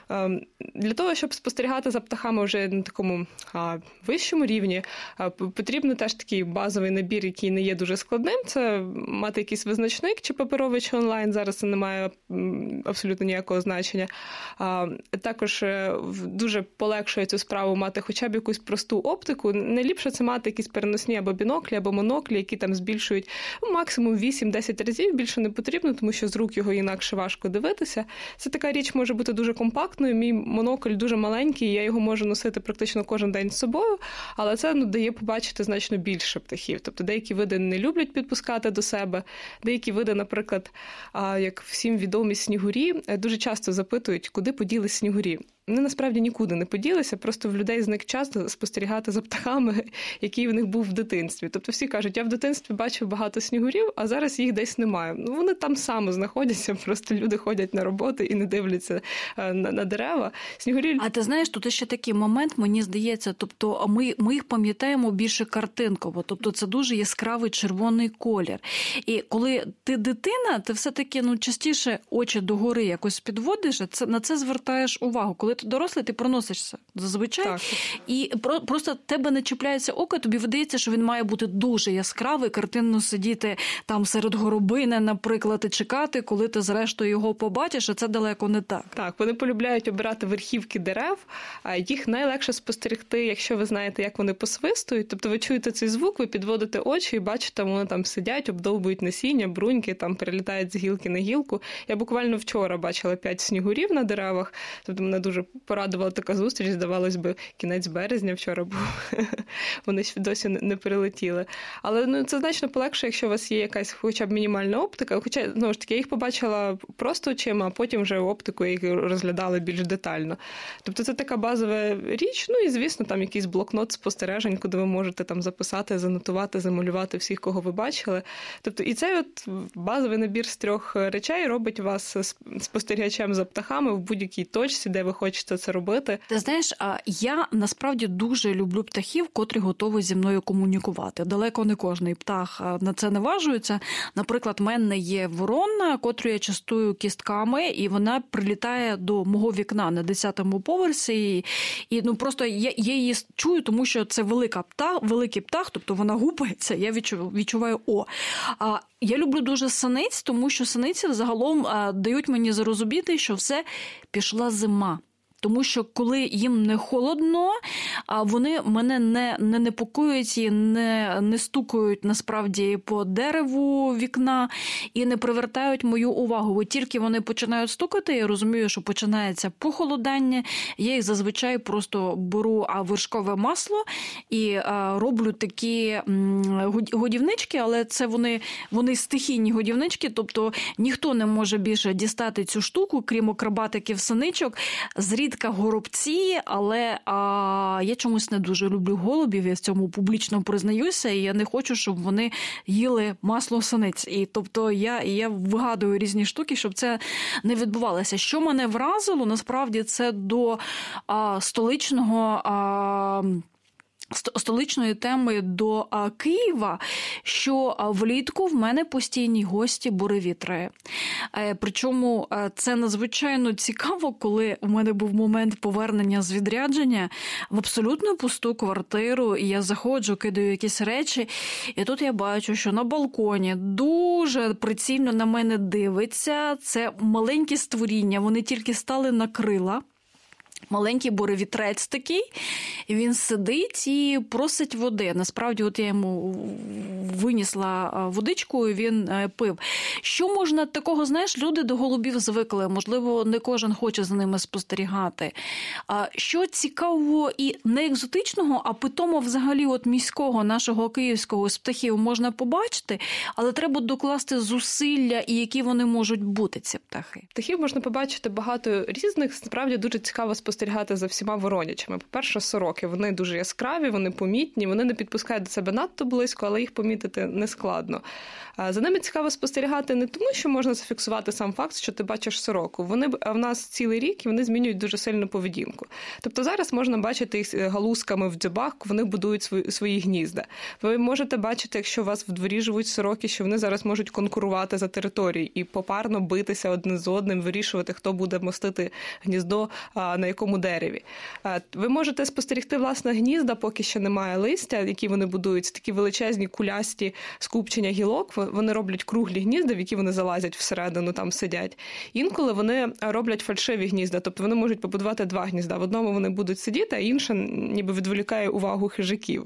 G: Для того, щоб спостерігати за птахами вже на такому вищому рівні, потрібно теж такий базовий набір, який не є дуже складним. Це мати якийсь визначник, чи паперовий, чи онлайн. Зараз це не має абсолютно ніякого значення. Також дуже полегшує цю справу мати хоча б якусь просту оптику. Найліпше це мати якісь переносні або біноклі, або моноклі, які там збільшують максимум 8-10 разів. Більше не потрібно, тому що з рук його інакше важко дивитися. Це така річ може бути дуже компактною. Мій монокль дуже маленький, я його можу носити практично кожен день з собою, але це дає побачити значно більше птахів. Тобто деякі види не люблять підпускати до себе, деякі види, наприклад, як всім відомі снігурі, дуже часто запитують, куди поділись снігурі. Вони насправді нікуди не поділися, просто в людей зник час спостерігати за птахами, який в них був в дитинстві. Тобто всі кажуть, я в дитинстві бачив багато снігурів, а зараз їх десь немає. Вони там само знаходяться, просто люди ходять на роботи і не дивляться на дерева. Снігурі...
F: А ти знаєш, тут ще такий момент, мені здається, тобто ми їх пам'ятаємо більше картинково, тобто це дуже яскравий червоний колір. І коли ти дитина, ти все-таки частіше очі догори якось підводиш, на це звертаєш увагу. Коли ти дорослий, ти проносишся зазвичай, так. І просто тебе не чіпляється око, тобі видається, що він має бути дуже яскравий, картинно сидіти там серед горобини, наприклад, і чекати, коли ти зрештою його побачиш, а це далеко не так.
G: Так, вони полюбляють обирати верхівки дерев, а їх найлегше спостерегти, якщо ви знаєте, як вони посвистують. Тобто ви чуєте цей звук, ви підводите очі і бачите, вони там сидять, обдовбують насіння, бруньки, там перелітають з гілки на гілку. Я буквально вчора бачила 5 снігурів на деревах, тобто мене дуже порадувала така зустріч, здавалось би, кінець березня вчора був, вони ще досі не прилетіли. Але це значно полегше, якщо у вас є якась хоча б мінімальна оптика, хоча, знову ж таки, я їх побачила просто очима, а потім вже оптику їх розглядали більш детально. Тобто це така базова річ, і, звісно, там якийсь блокнот спостережень, куди ви можете там записати, занотувати, замалювати всіх, кого ви бачили. Тобто і цей базовий набір з 3 речей робить вас спостерігачем за птахами в будь-якій точці, де ви хочете це робити.
F: Ти знаєш, я насправді дуже люблю птахів, котрі готові зі мною комунікувати. Далеко не кожний птах на це наважується. Наприклад, в мене є ворона, котру я частую кістками, і вона прилітає до мого вікна на 10-му поверсі. І просто я її чую, тому що це великий птах, тобто вона гупається, я відчуваю Я люблю дуже синиць, тому що синиці загалом дають мені зрозуміти, що все, пішла зима. Тому що коли їм не холодно, вони мене не непокоюють і не стукають насправді по дереву вікна і не привертають мою увагу. От тільки вони починають стукати, я розумію, що починається похолодання. Я їх зазвичай просто беру вершкове масло і роблю такі годівнички, але це вони стихійні годівнички, тобто ніхто не може більше дістати цю штуку, крім акробатиків синичок. Зрідка горобці, але я чомусь не дуже люблю голубів, я в цьому публічно признаюся, і я не хочу, щоб вони їли масло синиць. І тобто я вигадую різні штуки, щоб це не відбувалося. Що мене вразило, насправді, це до столичної теми до Києва, що влітку в мене постійні гості буревітри. Причому це надзвичайно цікаво, коли у мене був момент повернення з відрядження в абсолютно пусту квартиру, і я заходжу, кидаю якісь речі, і тут я бачу, що на балконі дуже прицільно на мене дивиться. Це маленькі створіння, вони тільки стали на крила. Маленький буревітрець такий, і він сидить і просить води. Насправді, от я йому винесла водичку, і він пив. Що можна такого, знаєш, люди до голубів звикли, можливо, не кожен хоче за ними спостерігати. Що цікавого і не екзотичного, а питомо взагалі от міського, нашого київського з птахів можна побачити, але треба докласти зусилля, і які вони можуть бути, ці птахи.
G: Птахів можна побачити багато різних, справді дуже цікаво спостерігати за всіма воронячими. По-перше, сороки, вони дуже яскраві, вони помітні, вони не підпускають до себе надто близько, але їх помітити не складно. За ними цікаво спостерігати не тому, що можна зафіксувати сам факт, що ти бачиш сороку. Вони в нас цілий рік, і вони змінюють дуже сильно поведінку. Тобто зараз можна бачити їх галузками в дзьобах, вони будують свої гнізда. Ви можете бачити, якщо у вас в дворі живуть сороки, що вони зараз можуть конкурувати за територію і попарно битися один з одним, вирішувати, хто буде мостити гніздо на якому дереві. Ви можете спостерігти, власне, гнізда, поки ще немає листя, які вони будують, такі величезні кулясті скупчення гілок. Вони роблять круглі гнізда, в які вони залазять всередину, там сидять. Інколи вони роблять фальшиві гнізда, тобто вони можуть побудувати 2 гнізда. В одному вони будуть сидіти, а інше ніби відволікає увагу хижаків.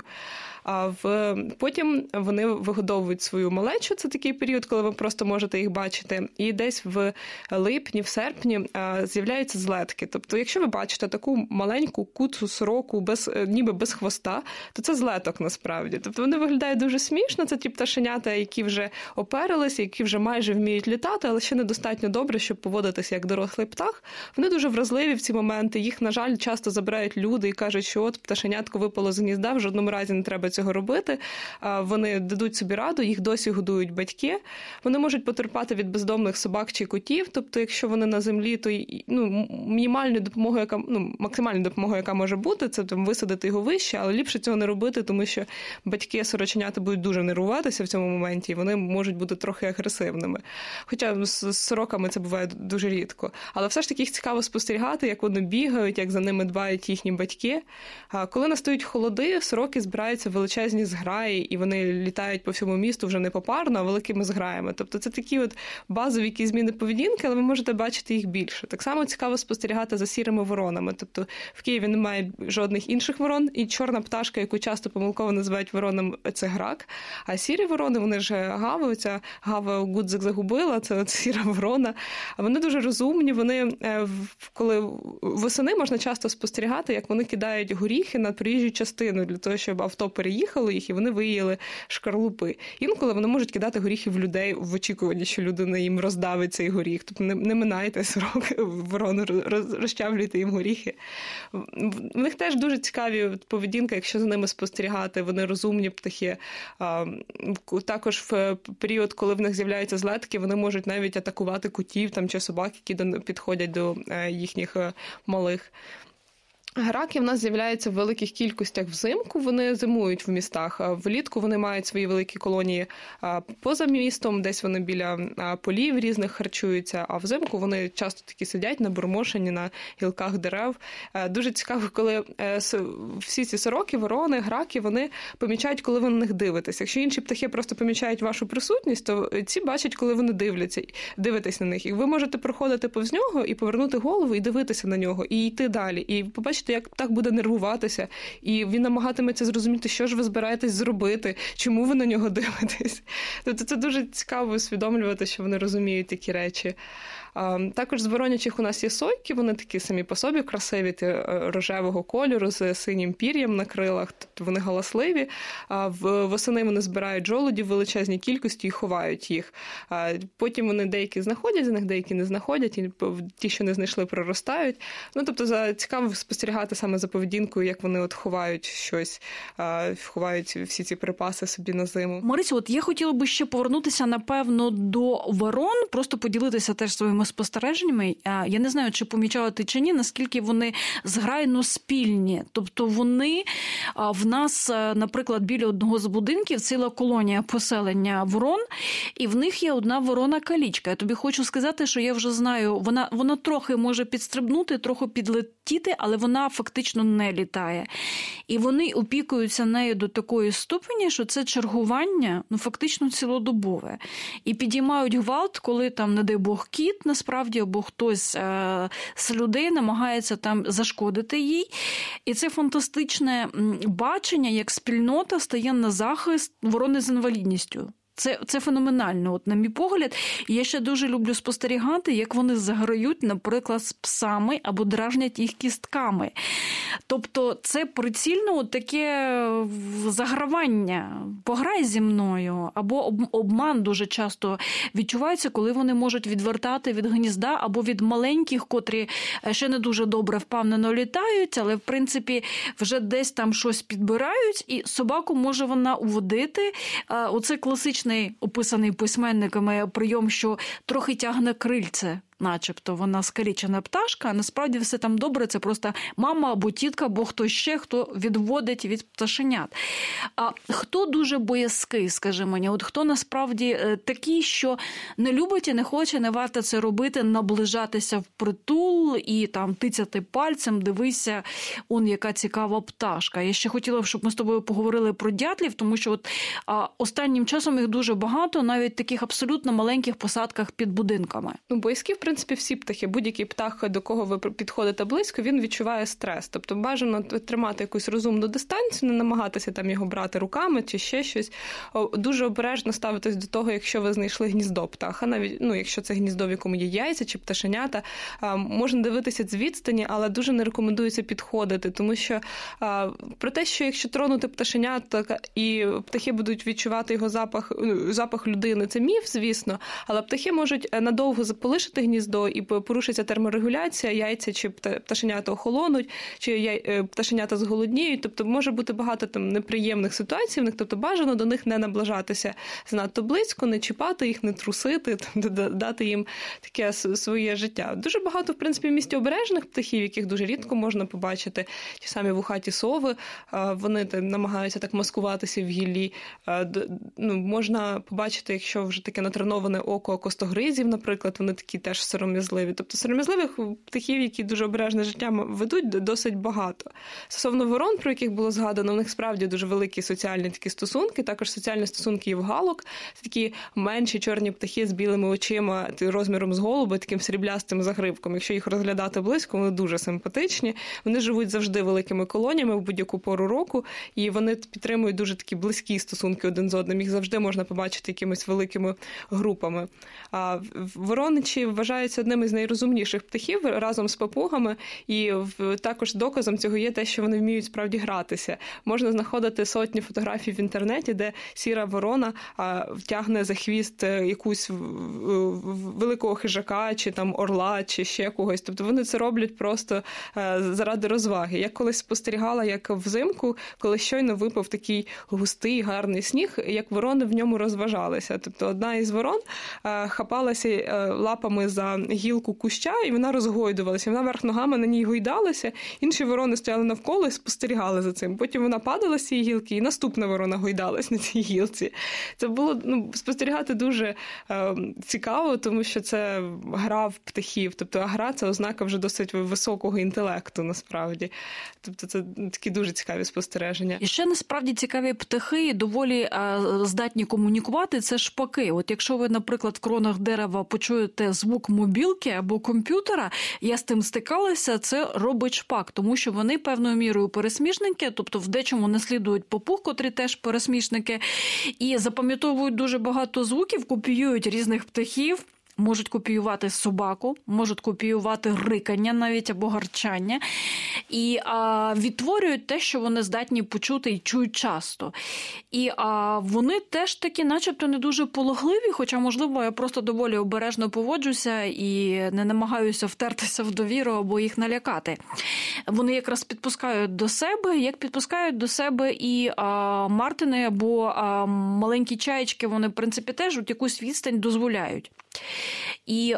G: Потім вони вигодовують свою малечу, це такий період, коли ви просто можете їх бачити. І десь в липні, в серпні з'являються злетки. Тобто, якщо ви бачите таку маленьку куцу сороку, ніби без хвоста, то це злеток насправді. Тобто вони виглядають дуже смішно, це ті пташенята, які вже оперилися, які вже майже вміють літати, але ще недостатньо добре, щоб поводитися як дорослий птах. Вони дуже вразливі в ці моменти, їх, на жаль, часто забирають люди і кажуть, що от пташенятко випало з гнізда, в жодному разі не треба цього робити. Вони дадуть собі раду, їх досі годують батьки. Вони можуть потерпати від бездомних собак чи котів, тобто якщо вони на землі, то максимальна допомога, яка може бути, це там висадити його вище, але ліпше цього не робити, тому що батьки сороченята будуть дуже нервуватися в цьому моменті, і вони можуть бути трохи агресивними. Хоча з сороками це буває дуже рідко. Але все ж таки їх цікаво спостерігати, як вони бігають, як за ними дбають їхні батьки. Коли настають холоди, сороки збираються в величезні зграї, і вони літають по всьому місту вже не попарно, а великими зграями. Тобто це такі от базові якісь зміни поведінки, але ви можете бачити їх більше. Так само цікаво спостерігати за сірими воронами. Тобто в Києві немає жодних інших ворон, і чорна пташка, яку часто помилково називають вороном, це грак. А сірі ворони, вони ж гави, ця гава гудзик загубила, це от сіра ворона. А вони дуже розумні, вони, коли восени можна часто спостерігати, як вони кидають горіхи на проїжджу частину для того, щоб авто переїхало їх, і вони виїли шкарлупи. Інколи вони можуть кидати горіхи в людей в очікуванні, що людина їм роздавить цей горіх. Тобто не минайте срок ворони, розчавлюйте їм горіхи. В них теж дуже цікаві поведінка, якщо за ними спостерігати. Вони розумні птахи. Також в період, коли в них з'являються злетки, вони можуть навіть атакувати котів там, чи собак, які підходять до їхніх малих. Граки в нас з'являються в великих кількостях взимку, вони зимують в містах. Влітку вони мають свої великі колонії поза містом, десь вони біля полів різних харчуються, а взимку вони часто такі сидять набурмошені на гілках дерев. Дуже цікаво, коли всі ці сороки, ворони, граки, вони помічають, коли ви на них дивитесь. Якщо інші птахи просто помічають вашу присутність, то ці бачать, коли вони дивитесь на них. І ви можете проходити повз нього і повернути голову і дивитися на нього, і йти далі. І побачите, як птах буде нервуватися, і він намагатиметься зрозуміти, що ж ви збираєтесь зробити, чому ви на нього дивитесь. Тобто це дуже цікаво усвідомлювати, що вони розуміють такі речі. Також з воронячих у нас є сойки, вони такі самі по собі красиві, рожевого кольору, з синім пір'ям на крилах, тобто вони галасливі. Восени вони збирають жолудів в величезній кількості і ховають їх. Потім вони деякі знаходять, за них деякі не знаходять, і ті, що не знайшли, проростають. Тобто цікаво спостерігати саме за поведінкою, як вони от ховають щось, ховають всі ці припаси собі на зиму.
F: Марисю, от я хотіла би ще повернутися, напевно, до ворон, просто поділитися теж своїми спостереженнями. Я не знаю, чи помічала ти чи ні, наскільки вони зграйно спільні. Тобто вони в нас, наприклад, біля одного з будинків ціла колонія поселення ворон, і в них є одна ворона-калічка. Я тобі хочу сказати, що я вже знаю, вона трохи може підстрибнути, трохи підлетіти, але вона фактично не літає. І вони опікуються нею до такої ступені, що це чергування, фактично цілодобове. І підіймають гвалт, коли там, не дай Бог, кіт, насправді, або хтось з людей намагається там зашкодити їй. І це фантастичне бачення, як спільнота стає на захист ворони з інвалідністю. Це феноменально, от на мій погляд. І я ще дуже люблю спостерігати, як вони заграють, наприклад, з псами або дражнять їх кістками. Тобто це прицільно таке загравання, пограй зі мною, або обман дуже часто відчувається, коли вони можуть відвертати від гнізда або від маленьких, котрі ще не дуже добре впевнено літають, але в принципі вже десь там щось підбирають, і собаку може вона уводити. Оце класичний, описаний письменниками прийом, що трохи тягне крильце. Начебто вона скалічена пташка, а насправді все там добре, це просто мама або тітка, або хтось ще, хто відводить від пташенят. А хто дуже боязкий, скажи мені, от хто насправді такий, що не любить і не хоче, не варто це робити, наближатися впритул і там тицяти пальцем, дивися, он яка цікава пташка. Я ще хотіла, щоб ми з тобою поговорили про дятлів, тому що от останнім часом їх дуже багато, навіть в таких абсолютно маленьких посадках під будинками.
G: Боязкі, в принципі, всі птахи. Будь-який птах, до кого ви підходите близько, він відчуває стрес. Тобто бажано тримати якусь розумну дистанцію, не намагатися там його брати руками чи ще щось. Дуже обережно ставитись до того, якщо ви знайшли гніздо птаха, навіть якщо це гніздо, в якому є яйця чи пташенята, можна дивитися з відстані, але дуже не рекомендується підходити, тому що про те, що якщо тронути пташенята і птахи будуть відчувати його запах людини, це міф, звісно, але птахи можуть надовго полишити гніздо і порушиться терморегуляція, яйця чи пташенята охолонуть, чи пташенята зголодніють. Тобто може бути багато там неприємних ситуацій в них, тобто бажано до них не наближатися занадто близько, не чіпати їх, не трусити, дати їм таке своє життя. Дуже багато, в принципі, в місті обережних птахів, яких дуже рідко можна побачити. Ті самі вухаті сови, вони намагаються так маскуватися в гіллі. Можна побачити, якщо вже таке натреноване око костогризів, наприклад, вони такі теж також сором'язливі. Тобто сором'язливих птахів, які дуже обережне життя ведуть, досить багато. Стосовно ворон, про яких було згадано, у них справді дуже великі соціальні такі стосунки, також соціальні стосунки і в галок. Це такі менші чорні птахи з білими очима, розміром з голуба, таким сріблястим загривком. Якщо їх розглядати близько, вони дуже симпатичні. Вони живуть завжди великими колоніями в будь-яку пору року, і вони підтримують дуже такі близькі стосунки один з одним. Їх завжди можна побачити якимись великими групами. А вороничі вважаються одним із найрозумніших птахів разом з папугами, і також доказом цього є те, що вони вміють справді гратися. Можна знаходити сотні фотографій в інтернеті, де сіра ворона втягне за хвіст якусь великого хижака, чи там орла, чи ще когось. Тобто вони це роблять просто заради розваги. Я колись спостерігала, як взимку, коли щойно випав такий густий, гарний сніг, як ворони в ньому розважалися. Тобто одна із ворон хапалася лапами за гілку куща, і вона розгойдувалася. Вона верх ногами на ній гойдалася, інші ворони стояли навколо і спостерігали за цим. Потім вона падала з цієї гілки, і наступна ворона гойдалась на цій гілці. Це було спостерігати дуже цікаво, тому що це гра в птахів. Тобто гра – це ознака вже досить високого інтелекту, насправді. Тобто це такі дуже цікаві спостереження.
F: І ще насправді цікаві птахи, доволі здатні комунікувати – це шпаки. От якщо ви, наприклад, в кронах дерева почуєте звук мобілки або комп'ютера, я з тим стикалася, це робить шпак, тому що вони певною мірою пересмішники, тобто в дечому наслідують папуг, котрі теж пересмішники, і запам'ятовують дуже багато звуків, копіюють різних птахів, можуть копіювати собаку, можуть копіювати рикання навіть або гарчання. І відтворюють те, що вони здатні почути і чують часто. І вони теж такі начебто не дуже пологливі, хоча, можливо, я просто доволі обережно поводжуся і не намагаюся втертися в довіру або їх налякати. Вони якраз підпускають до себе, як підпускають до себе і мартини або маленькі чаєчки, вони, в принципі, теж от якусь відстань дозволяють. І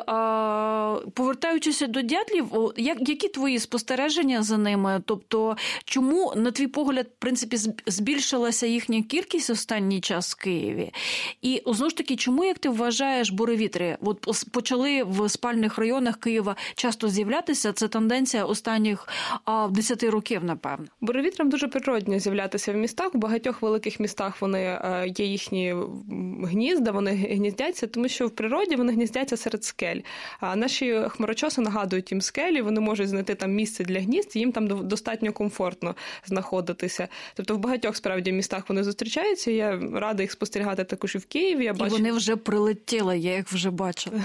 F: повертаючись до дятлів, які твої спостереження за ними? Тобто, чому, на твій погляд, в принципі, збільшилася їхня кількість останній час в Києві? І, знову ж таки, чому, як ти вважаєш, буревітри от почали в спальних районах Києва часто з'являтися? Це тенденція останніх 10 років, напевно.
G: Буревітрам дуже природно з'являтися в містах. У багатьох великих містах вони є їхні гнізда, вони гніздяться, тому що в природі вони гніздяться серед скель. А наші хмарочоси нагадують їм скелі, вони можуть знайти там місце для гнізд, і їм там достатньо комфортно знаходитися. Тобто в багатьох, справді, містах вони зустрічаються, я рада їх спостерігати також і в Києві.
F: І вони вже прилетіли, я їх вже бачила.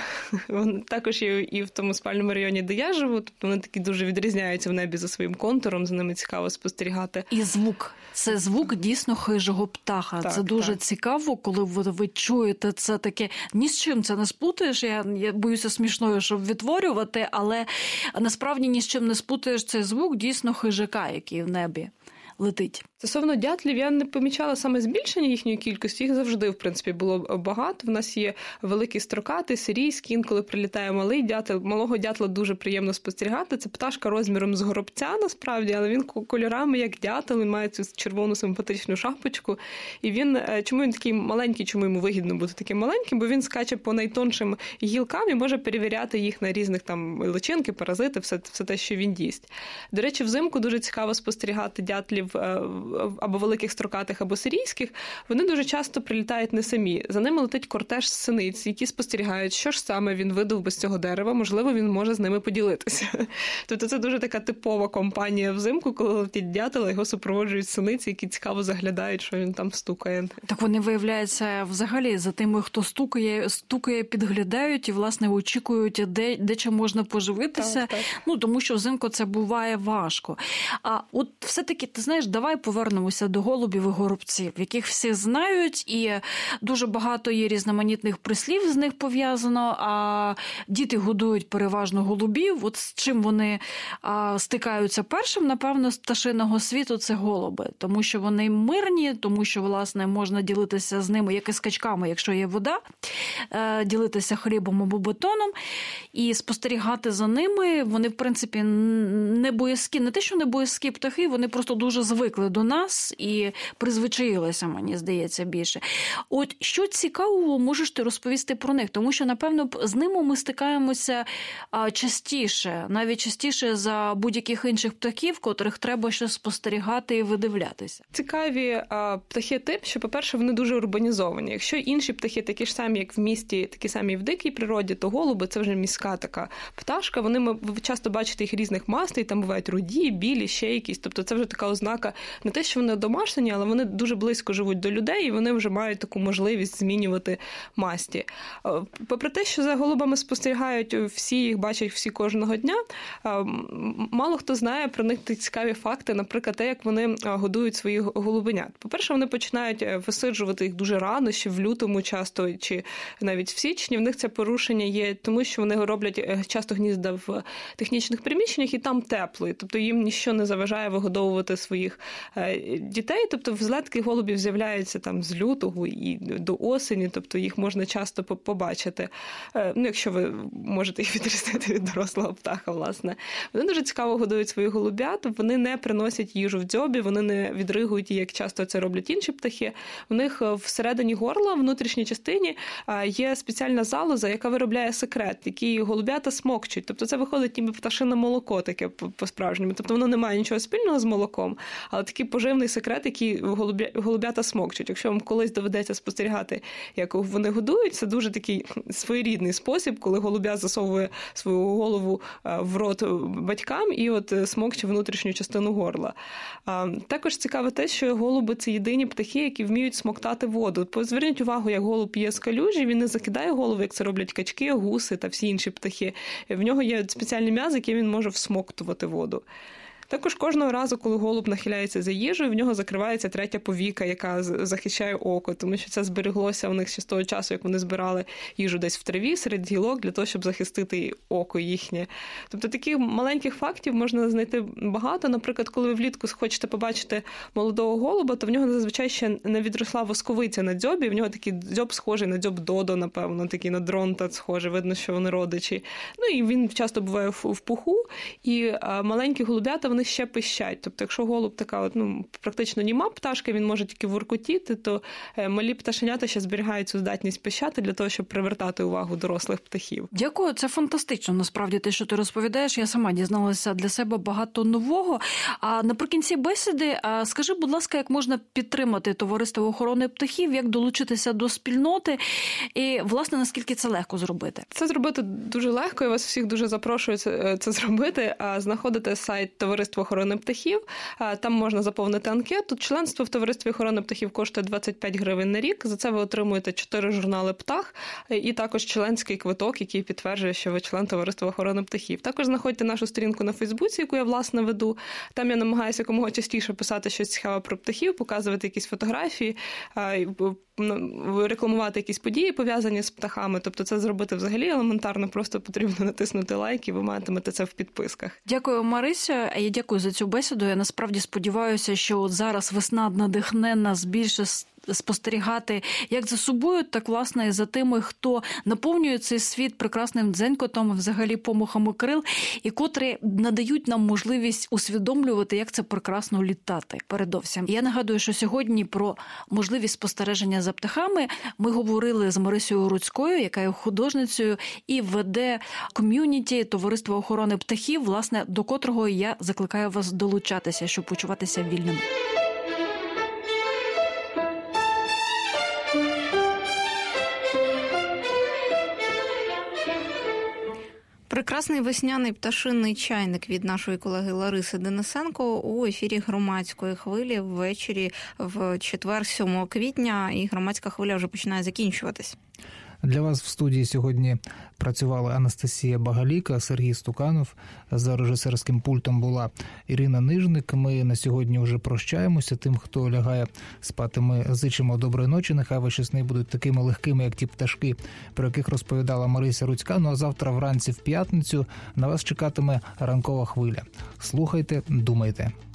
G: Також і в тому спальному районі, де я живу, тобто вони такі дуже відрізняються в небі за своїм контуром, за ними цікаво спостерігати.
F: І звук. Це звук дійсно хижого птаха. Так, це дуже цікаво, коли ви чуєте це таке. Ні з чим це не сплутаєш, я боюся смішною, щоб відтворювати, але насправді ні з чим не сплутаєш цей звук дійсно хижака, який в небі летить.
G: Стосовно дятлів, я не помічала саме збільшення їхньої кількості, їх завжди, в принципі, було багато. В нас є великий строкатий, сирійський, інколи прилітає малий дятел. Малого дятла дуже приємно спостерігати. Це пташка розміром з горобця, насправді, але він кольорами, як дятел, він має цю червону симпатичну шапочку. І чому він такий маленький, чому йому вигідно бути таким маленьким? Бо він скаче по найтоншим гілкам і може перевіряти їх на різних там личинки, паразити, все те, що він їсть. До речі, взимку дуже цікаво спостерігати дятлів або великих строкатих, або сирійських, вони дуже часто прилітають не самі. За ними летить кортеж синиць, які спостерігають, що ж саме він видав без цього дерева, можливо, він може з ними поділитися. Тобто це дуже така типова компанія взимку, коли летить дятел, його супроводжують синиці, які цікаво заглядають, що він там стукає.
F: Так вони, виявляється, взагалі за тими, хто стукає, підглядають і, власне, очікують, де чи можна поживитися. Так. Тому що взимку це буває важко. А от все-таки, ти знаєш, давай повернемося до голубів і горобців, яких всі знають, і дуже багато є різноманітних прислів з них пов'язано, а діти годують переважно голубів. От з чим вони стикаються першим, напевно, з пташиного світу – це голуби. Тому що вони мирні, тому що, власне, можна ділитися з ними, як і з качками, якщо є вода, ділитися хлібом або бетоном і спостерігати за ними. Вони, в принципі, не боязкі, не те, що не боязкі птахи, вони просто дуже звикли до нас і призвичаїлися, мені здається, більше. От що цікавого можеш ти розповісти про них? Тому що, напевно, з ними ми стикаємося частіше, навіть частіше за будь-яких інших птахів, котрих треба ще спостерігати і видивлятися.
G: Цікаві птахи тим, що, по-перше, вони дуже урбанізовані. Якщо інші птахи такі ж самі, як в місті, такі самі і в дикій природі, то голуби – це вже міська така пташка. Ви часто бачите їх різних мастей, там бувають руді, білі, ще якісь. Тобто це вже така ознака не те, що вони домашні, але вони дуже близько живуть до людей, і вони вже мають таку можливість змінювати масті. Попри те, що за голубами спостерігають всі, їх бачать всі кожного дня, мало хто знає про них цікаві факти, наприклад, те, як вони годують своїх голубенят. По-перше, вони починають висиджувати їх дуже рано, ще в лютому часто, чи навіть в січні. В них це порушення є, тому що вони роблять часто гнізда в технічних приміщеннях, і там тепло. Тобто їм ніщо не заважає вигодовувати своїх дітей. Тобто взлетки голубів з'являються там з лютого і до осені, тобто їх можна часто побачити. Якщо ви можете їх відрізнити від дорослого птаха, власне. Вони дуже цікаво годують своїх голубят, вони не приносять їжу в дзьобі, вони не відригують її, як часто це роблять інші птахи. У них всередині горла, в внутрішній частині, є спеціальна залоза, яка виробляє секрет, який голубята смокчуть. Тобто це виходить ніби пташине молоко таке по-справжньому. Тобто воно не має нічого спільного з молоком, але такий поживний секрет, який голубята смокчуть. Якщо вам колись доведеться спостерігати, як вони годують, це дуже такий своєрідний спосіб, коли голубя засовує свою голову в рот батькам і от смокче внутрішню частину горла. Також цікаве те, що голуби – це єдині птахи, які вміють смоктати воду. Зверніть увагу, як голуб п'є з калюжі, він не закидає голову, як це роблять качки, гуси та всі інші птахи. В нього є спеціальний м'яз, який він може всмоктувати воду. Також кожного разу, коли голуб нахиляється за їжею, в нього закривається третя повіка, яка захищає око, тому що це збереглося у них ще з того часу, як вони збирали їжу десь в траві, серед гілок, для того, щоб захистити око їхнє. Тобто таких маленьких фактів можна знайти багато. Наприклад, коли ви влітку хочете побачити молодого голуба, то в нього зазвичай ще не відросла восковиця на дзьобі, в нього такий дзьоб схожий на дзьоб додо, напевно, такий на дронта схожий, видно, що вони родичі. І він часто буває в пуху, і маленькі голубята, вони ще пищать. Тобто, якщо голуб така практично німа пташка, він може тільки воркотіти, то малі пташенята ще зберігають цю здатність пищати для того, щоб привертати увагу дорослих птахів.
F: Дякую, це фантастично. Насправді, те, що ти розповідаєш, я сама дізналася для себе багато нового. А наприкінці бесіди, скажи, будь ласка, як можна підтримати Товариство охорони птахів, як долучитися до спільноти і, власне, наскільки це легко зробити?
G: Це зробити дуже легко, я вас всіх дуже запрошую це зробити. Знаходите сайт Товариства охорони птахів, там можна заповнити анкету. Членство в Товаристві охорони птахів коштує 25 гривень на рік. За це ви отримуєте 4 журнали «Птах» і також членський квиток, який підтверджує, що ви член Товариства охорони птахів. Також знаходьте нашу сторінку на Фейсбуці, яку я, власне, веду. Там я намагаюся якомога частіше писати щось цікаве про птахів, показувати якісь фотографії, рекламувати якісь події, пов'язані з птахами. Тобто це зробити взагалі елементарно, просто потрібно натиснути лайк, і ви матимете це в підписках.
F: Дякую, Марися. Я дякую за цю бесіду. Я насправді сподіваюся, що от зараз весна надихне нас більше спостерігати як за собою, так, власне, і за тими, хто наповнює цей світ прекрасним дзенькотом, взагалі помахами крил, і котрі надають нам можливість усвідомлювати, як це прекрасно літати. Передовсім. Я нагадую, що сьогодні про можливість спостереження за птахами ми говорили з Марисею Руцькою, яка є художницею і веде ком'юніті Товариства охорони птахів, власне, до котрого я закликаю вас долучатися, щоб почуватися вільними.
A: Прекрасний весняний пташиний чайник від нашої колеги Лариси Денисенко у ефірі Громадської хвилі ввечері в четвер, 7 квітня, і Громадська хвиля вже починає закінчуватись.
B: Для вас в студії сьогодні працювала Анастасія Багаліка, Сергій Стуканов. За режисерським пультом була Ірина Нижник. Ми на сьогодні вже прощаємося. Тим, хто лягає спати, ми зичимо доброї ночі. Нехай ваші сни будуть такими легкими, як ті пташки, про яких розповідала Марися Руцька. Ну а завтра вранці в п'ятницю на вас чекатиме ранкова хвиля. Слухайте, думайте.